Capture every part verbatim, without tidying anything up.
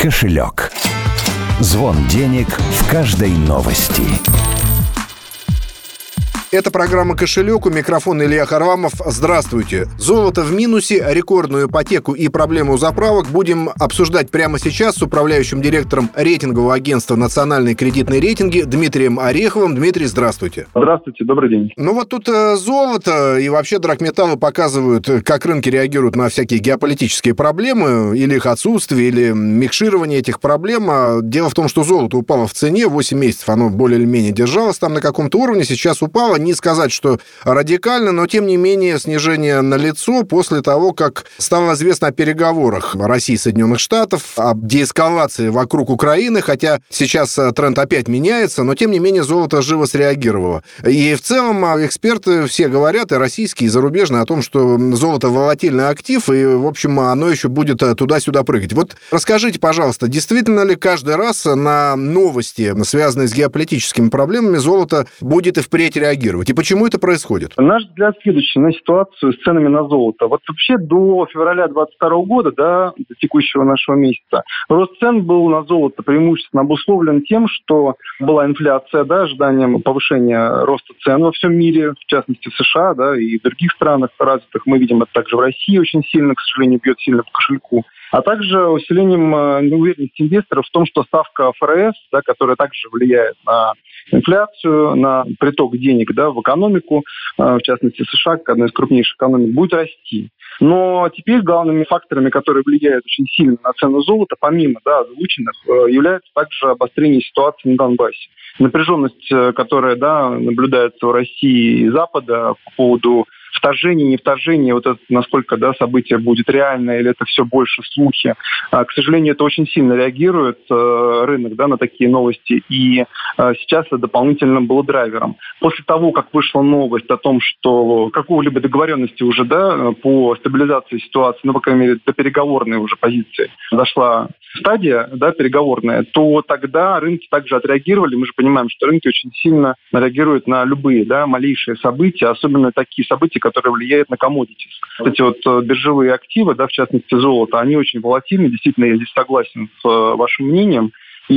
Кошелек. Звон денег в каждой новости. Это программа «Кошелек», у микрофона Илья Харламов. Здравствуйте. Золото в минусе, рекордную ипотеку и проблему заправок будем обсуждать прямо сейчас с управляющим директором рейтингового агентства «Национальные кредитные рейтинги» Дмитрием Ореховым. Дмитрий, здравствуйте. Здравствуйте, добрый день. Ну вот тут э, золото и вообще драгметаллы показывают, как рынки реагируют на всякие геополитические проблемы, или их отсутствие, или микширование этих проблем. Дело в том, что золото упало в цене, восемь месяцев оно более или менее держалось там на каком-то уровне, сейчас упало. Не сказать, что радикально, но, тем не менее, снижение налицо после того, как стало известно о переговорах России и Соединенных Штатов, об деэскалации вокруг Украины, хотя сейчас тренд опять меняется, но, тем не менее, золото живо среагировало. И в целом эксперты все говорят, и российские, и зарубежные, о том, что золото волатильный актив, и, в общем, оно еще будет туда-сюда прыгать. Вот расскажите, пожалуйста, действительно ли каждый раз на новости, связанные с геополитическими проблемами, золото будет и впредь реагировать? И почему это происходит? Наш взгляд следующий на ситуацию с ценами на золото. Вот вообще до февраля двадцать второго года, да, до текущего нашего месяца, рост цен был на золото преимущественно обусловлен тем, что была инфляция, да, ожиданием повышения роста цен во всем мире, в частности в США, да, и в других странах развитых. Мы видим это также в России очень сильно, к сожалению, бьет сильно по кошельку. А также усилением неуверенности инвесторов в том, что ставка эф эр эс, да, которая также влияет на инфляцию, на приток денег, да, в экономику, в частности США, как одна из крупнейших экономик, будет расти. Но теперь главными факторами, которые влияют очень сильно на цену золота, помимо, да, озвученных, является также обострение ситуации на Донбассе. Напряженность, которая, да, наблюдается в России и Запада по поводу вторжение, не вторжение, вот это, насколько, да, событие будет реально или это все больше слухи. А, к сожалению, это очень сильно реагирует э, рынок, да, на такие новости, и э, сейчас это дополнительно было драйвером. После того, как вышла новость о том, что какого-либо договоренности уже, да, по стабилизации ситуации, ну, по крайней мере, до переговорной уже позиции дошла стадия, да, переговорная, то тогда рынки также отреагировали. Мы же понимаем, что рынки очень сильно реагируют на любые, да, малейшие события, особенно такие события, которые влияют на commodities. Эти вот биржевые активы, да, в частности золото, они очень волатильны. Действительно, я здесь согласен с вашим мнением.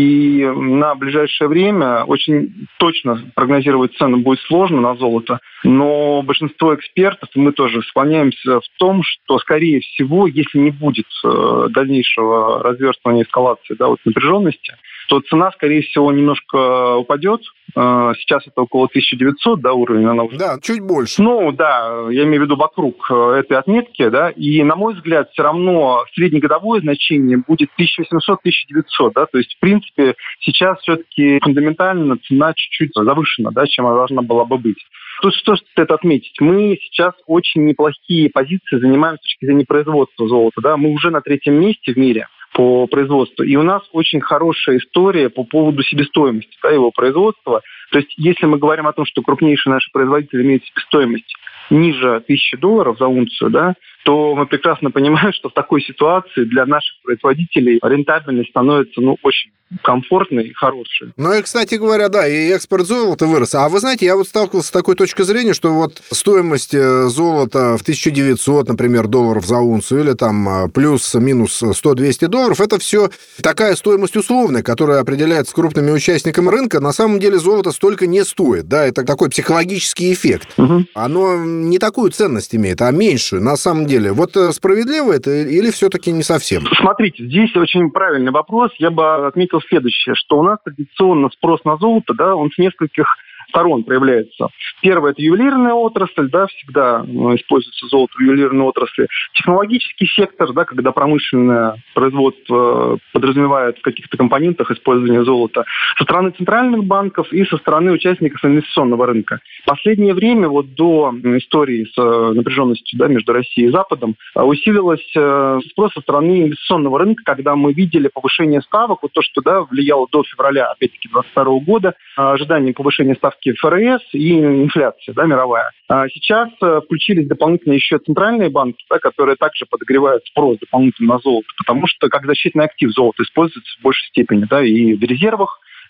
И на ближайшее время очень точно прогнозировать цену будет сложно на золото, но большинство экспертов, мы тоже склоняемся в том, что, скорее всего, если не будет дальнейшего разверстывания эскалации, да, вот напряженности, то цена, скорее всего, немножко упадет. Сейчас это около тысяча девятьсот, да, уровень. Она уже... Да, чуть больше. Ну, да, я имею в виду вокруг этой отметки, да, и, на мой взгляд, все равно среднегодовое значение будет тысяча восемьсот - тысяча девятьсот, да, то есть, в принципе, сейчас все-таки фундаментально цена чуть-чуть завышена, да, чем она должна была бы быть. Тут что стоит отметить? Мы сейчас очень неплохие позиции занимаем с точки зрения производства золота, да, мы уже на третьем месте в мире по производству. И у нас очень хорошая история по поводу себестоимости, да, его производства. То есть если мы говорим о том, что крупнейшие наши производители имеют себестоимость ниже тысячи долларов за унцию, да, то мы прекрасно понимаем, что в такой ситуации для наших производителей рентабельность становится, ну, очень комфортной и хорошей. Ну и, кстати говоря, да, и экспорт золота вырос. А вы знаете, я вот сталкивался с такой точкой зрения, что вот стоимость золота в тысяча девятьсот, например, долларов за унцию, или там плюс-минус сто-двести долларов, это все такая стоимость условная, которая определяется крупными участниками рынка. На самом деле золото столько не стоит, да, это такой психологический эффект. Угу. Оно не такую ценность имеет, а меньшую, на самом деле. Вот справедливо это или все-таки не совсем? Смотрите, здесь очень правильный вопрос. Я бы отметил следующее, что у нас традиционно спрос на золото, да, он с нескольких сторон проявляется. Первое – это ювелирная отрасль, да, всегда используется золото в ювелирной отрасли. Технологический сектор, да, когда промышленное производство подразумевает в каких-то компонентах использование золота. Со стороны центральных банков и со стороны участников инвестиционного рынка. В последнее время, вот до истории с напряженностью, да, между Россией и Западом, усилилась спрос со стороны инвестиционного рынка, когда мы видели повышение ставок, вот то, что, да, влияло до февраля, опять-таки, двадцать второго года, ожидание повышения ставки эф эр эс и инфляция, да, мировая. А сейчас включились дополнительно еще центральные банки, да, которые также подогревают спрос дополнительно на золото, потому что как защитный актив золото используется в большей степени, да, и в резервах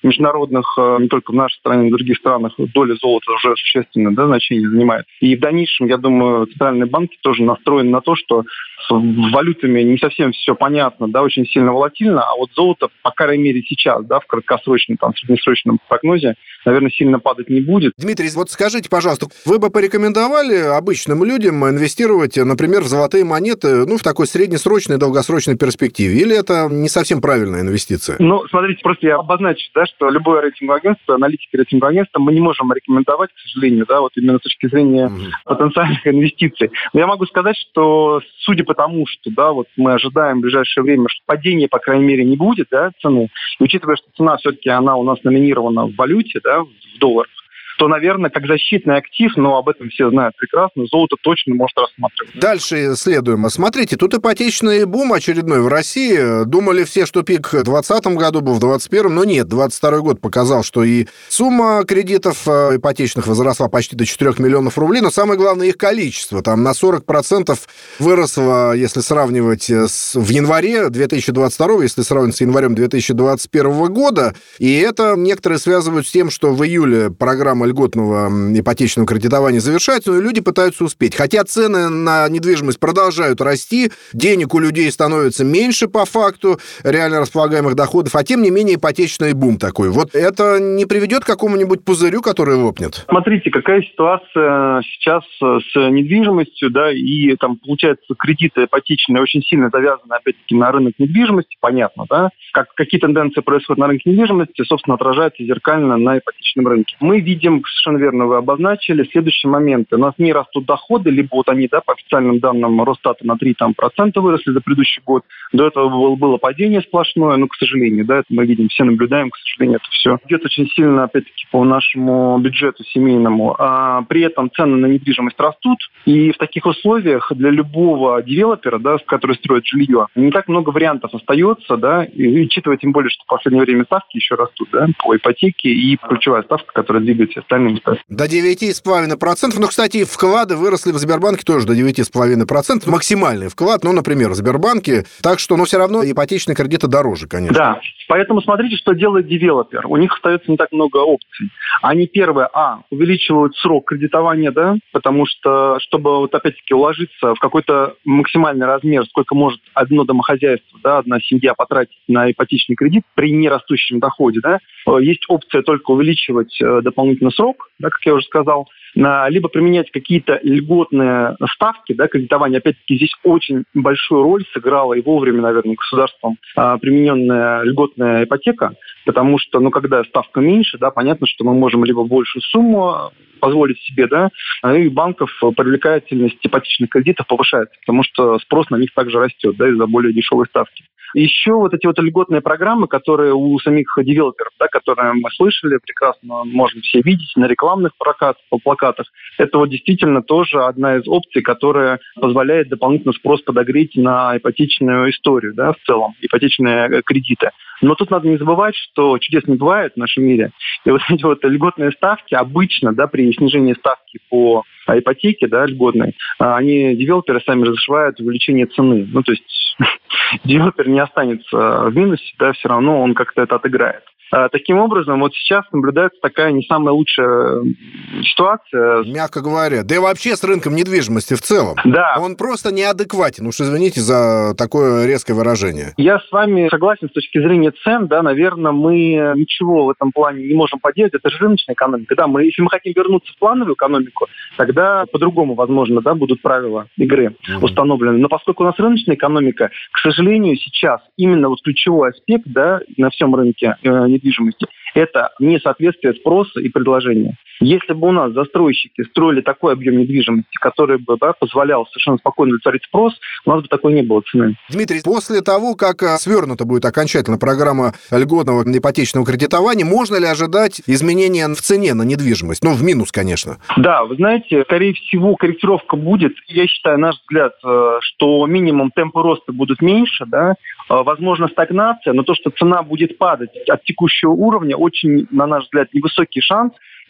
международных, не только в нашей стране, но и в других странах, доля золота уже существенное, да, значение занимает. И в дальнейшем, я думаю, центральные банки тоже настроены на то, что с валютами не совсем все понятно, да, очень сильно волатильно, а вот золото, по крайней мере, сейчас, да, в краткосрочном, там, среднесрочном прогнозе, наверное, сильно падать не будет. Дмитрий, вот скажите, пожалуйста, вы бы порекомендовали обычным людям инвестировать, например, в золотые монеты, ну, в такой среднесрочной, долгосрочной перспективе? Или это не совсем правильная инвестиция? Ну, смотрите, просто я обозначу, да, что любое рейтинговое агентство, аналитики рейтингового агентства мы не можем рекомендовать, к сожалению, да, вот именно с точки зрения угу. потенциальных инвестиций. Но я могу сказать, что судя по тому, что, да, вот мы ожидаем в ближайшее время, что падения, по крайней мере, не будет, да, цены, и учитывая, что цена все-таки, она у нас номинирована в валюте, да, в долларах, то, наверное, как защитный актив, но об этом все знают прекрасно, золото точно может рассматривать. Дальше следуем. Смотрите, тут ипотечный бум очередной в России. Думали все, что пик в двадцатом году был, в двадцать первом, но нет. двадцать второй год показал, что и сумма кредитов ипотечных возросла почти до четырёх миллионов рублей, но самое главное их количество. Там на сорок процентов выросло, если сравнивать с, в январе две тысячи двадцать второго, если сравнивать с январем две тысячи двадцать первого года. И это некоторые связывают с тем, что в июле программа льготного ипотечного кредитования завершается, но люди пытаются успеть. Хотя цены на недвижимость продолжают расти, денег у людей становится меньше по факту реально располагаемых доходов, а тем не менее ипотечный бум такой. Вот это не приведет к какому-нибудь пузырю, который лопнет? Смотрите, какая ситуация сейчас с недвижимостью, да, и там, получается, кредиты ипотечные очень сильно завязаны, опять-таки, на рынок недвижимости, понятно, да, как, какие тенденции происходят на рынке недвижимости, собственно, отражаются зеркально на ипотечном рынке. Мы видим, совершенно верно вы обозначили, следующие моменты. У нас не растут доходы, либо вот они, да, по официальным данным Росстата на три процента выросли за предыдущий год. До этого было, было падение сплошное, но, к сожалению, да, это мы видим, все наблюдаем, к сожалению, это все идет очень сильно, опять-таки, по нашему бюджету семейному. А при этом цены на недвижимость растут, и в таких условиях для любого девелопера, да, который строит жилье, не так много вариантов остается, да, и учитывая тем более, что в последнее время ставки еще растут, да, по ипотеке, и ключевая ставка, которая двигается остальными ставками. До девять целых пять десятых процента. Ну, кстати, вклады выросли в Сбербанке тоже до девять целых пять десятых процента. Максимальный вклад, ну, например, в Сбербанке. Так что, но все равно ипотечные кредиты дороже, конечно. Да, поэтому смотрите, что делает девелопер. У них остается не так много опций. Они, первое, а, увеличивают срок кредитования, да, потому что, чтобы, вот опять-таки, уложиться в какой-то максимальный размер, сколько может одно домохозяйство, да, одна семья потратить на ипотечный кредит при нерастущем доходе, да, есть опция только увеличивать дополнительно срок, да, как я уже сказал, либо применять какие-то льготные ставки, да, кредитование. Опять-таки, здесь очень большую роль сыграла и вовремя, наверное, государством а, примененная льготная ипотека, потому что, ну, когда ставка меньше, да, понятно, что мы можем либо большую сумму позволить себе, да, и банков привлекательность ипотечных кредитов повышается, потому что спрос на них также растет, да, из-за более дешевой ставки. Еще вот эти вот льготные программы, которые у самих девелоперов, да, которые мы слышали, прекрасно можно все видеть на рекламных прокатах, по плакатах, это вот действительно тоже одна из опций, которая позволяет дополнительно спрос подогреть на ипотечную историю, да, в целом, ипотечные кредиты. Но тут надо не забывать, что чудес не бывает в нашем мире. И вот эти вот льготные ставки обычно, да, при снижении ставки по ипотеке, да, льготной, они, девелоперы сами разрешают увеличение цены. Ну, то есть девелопер не останется в минусе, да, все равно он как-то это отыграет. Таким образом, вот сейчас наблюдается такая не самая лучшая ситуация. Мягко говоря. Да и вообще с рынком недвижимости в целом. Да. Он просто неадекватен. Уж извините за такое резкое выражение. Я с вами согласен с точки зрения цен. Да, наверное, мы ничего в этом плане не можем поделать. Это же рыночная экономика. Да, мы, если мы хотим вернуться в плановую экономику, тогда по-другому, возможно, да, будут правила игры mm-hmm. установлены. Но поскольку у нас рыночная экономика, к сожалению, сейчас именно вот ключевой аспект, да, на всем рынке э, недвижимости, это несоответствие спроса и предложения. Если бы у нас застройщики строили такой объем недвижимости, который бы, да, позволял совершенно спокойно удовлетворить спрос, у нас бы такой не было цены. Дмитрий, после того, как свернута будет окончательно программа льготного ипотечного кредитования, можно ли ожидать изменения в цене на недвижимость? Ну, в минус, конечно. Да, вы знаете, скорее всего, корректировка будет. Я считаю, наш взгляд, что минимум темпы роста будут меньше, да, возможно, стагнация, но то, что цена будет падать от текущего уровня, очень, на наш взгляд, невысокий шанс.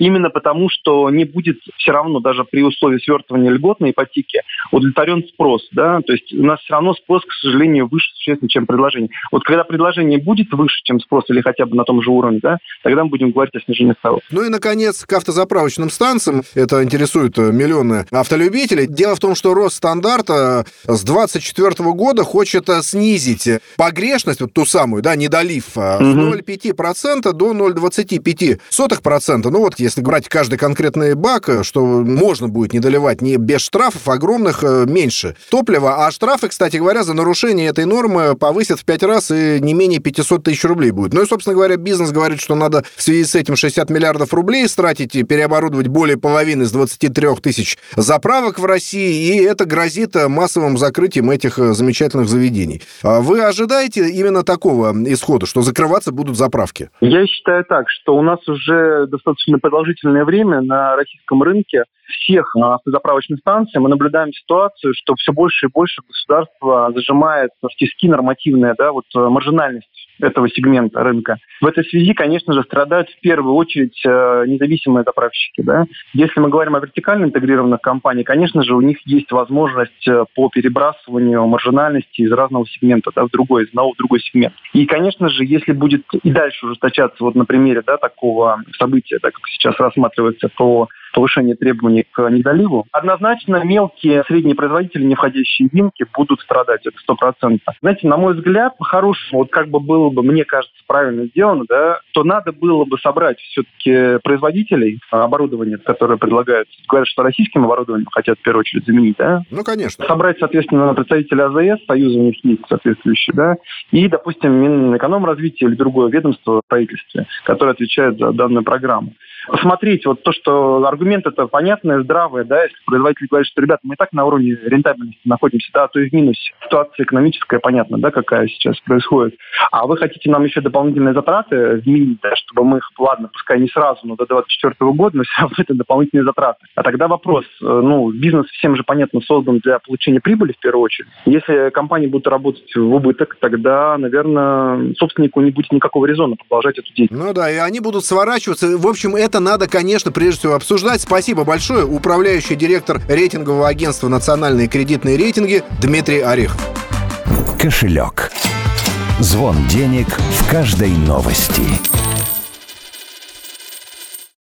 именно потому, что не будет все равно, даже при условии свертывания льготной ипотеки, удовлетворен спрос. Да? То есть у нас все равно спрос, к сожалению, выше существенно, чем предложение. Вот когда предложение будет выше, чем спрос, или хотя бы на том же уровне, да, тогда мы будем говорить о снижении ставок. Ну и, наконец, к автозаправочным станциям. Это интересует миллионы автолюбителей. Дело в том, что Росстандартта с двадцать четвёртого года хочет снизить погрешность, вот ту самую, да, недолив, угу. с ноль целых пять десятых процента до ноль целых двадцать пять сотых процента. Ну вот, если брать каждый конкретный бак, что можно будет не доливать не без штрафов, огромных меньше топлива. А штрафы, кстати говоря, за нарушение этой нормы повысят в пять раз и не менее пятьсот тысяч рублей будет. Ну и, собственно говоря, бизнес говорит, что надо в связи с этим шестьдесят миллиардов рублей стратить и переоборудовать более половины из двадцати трёх тысяч заправок в России, и это грозит массовым закрытием этих замечательных заведений. Вы ожидаете именно такого исхода, что закрываться будут заправки? Я считаю так, что у нас уже достаточно продолжительное время на российском рынке всех автозаправочных станций мы наблюдаем ситуацию, что все больше и больше государство зажимает в тиски нормативные, да, вот маржинальность этого сегмента рынка. В этой связи, конечно же, страдают в первую очередь э, независимые заправщики. Да? Если мы говорим о вертикально интегрированных компаниях, конечно же, у них есть возможность по перебрасыванию маржинальности из разного сегмента, да, в другой, из одного в другой сегмент. И, конечно же, если будет и дальше ужесточаться, вот на примере, да, такого события, так как сейчас рассматривается по повышение требований к недоливу, однозначно мелкие средние производители, не входящие в Винки, будут страдать, это сто процентов. Знаете, на мой взгляд, по-хорошему, вот как бы было бы, мне кажется, правильно сделано, да, то надо было бы собрать все-таки производителей оборудования, которые предлагают, говорят, что российским оборудованием хотят в первую очередь заменить, да? Ну, конечно. Собрать, соответственно, представителей АЗС, Союза у них есть соответствующие, да, и, допустим, Минэкономразвития или другое ведомство в правительстве, которое отвечает за данную программу. Посмотреть вот то, что аргументы-то понятные, здравые, да, если производитель говорит, что, ребята, мы и так на уровне рентабельности находимся, да, то и в минусе. Ситуация экономическая, понятно, да, какая сейчас происходит. А вы хотите нам еще дополнительные затраты вменить, да, чтобы мы их, ладно, пускай не сразу, но до двадцать четвёртого года, но все равно это дополнительные затраты. А тогда вопрос, ну, бизнес всем же, понятно, создан для получения прибыли в первую очередь. Если компании будут работать в убыток, тогда, наверное, собственнику не будет никакого резона продолжать эту деятельность. Ну да, и они будут сворачиваться. В общем, это надо, конечно, прежде всего обсуждать. Спасибо большое. Управляющий директор рейтингового агентства «Национальные кредитные рейтинги» Дмитрий Орехов. Кошелек. Звон денег в каждой новости.